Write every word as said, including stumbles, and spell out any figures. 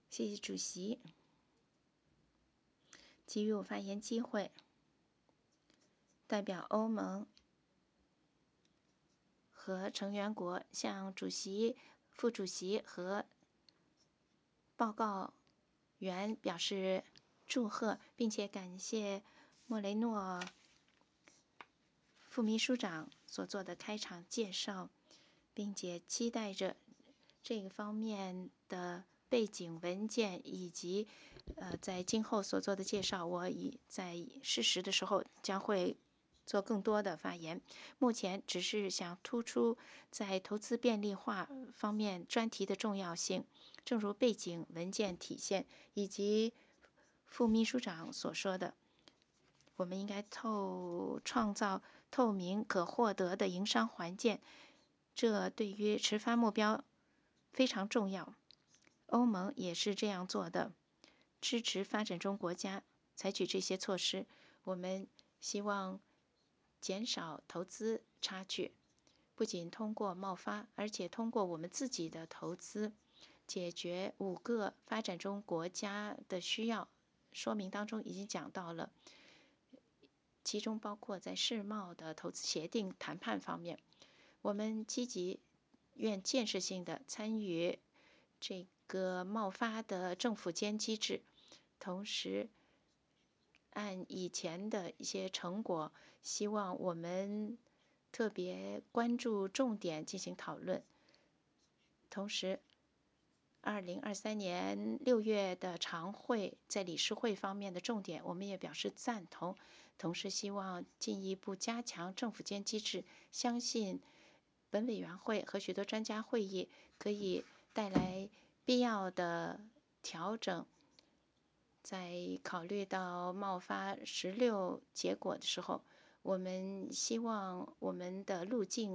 谢谢主席给予我发言机会，代表欧盟和成员国向主席、副主席和报告员表示祝贺，并且感谢莫雷诺副秘书长所做的开场介绍，并且期待着这个方面的背景文件以及呃在今后所做的介绍，我已在适时的时候将会做更多的发言。目前只是想突出在投资便利化方面专题的重要性，正如背景文件体现以及副秘书长所说的，我们应该透创造透明可获得的营商环境，这对于持发目标非常重要。欧盟也是这样做的，支持发展中国家采取这些措施。我们希望减少投资差距，不仅通过贸发，而且通过我们自己的投资，解决五个发展中国家的需要。说明当中已经讲到了，其中包括在世贸的投资协定谈判方面，我们积极愿建设性的参与这个贸发的政府间机制，同时按以前的一些成果，希望我们特别关注重点进行讨论。同时二零二三年六月的常会在理事会方面的重点，我们也表示赞同，同时希望进一步加强政府间机制，相信本委员会和许多专家会议可以带来必要的调整。在考虑到贸发十六结果的时候，我们希望我们的路径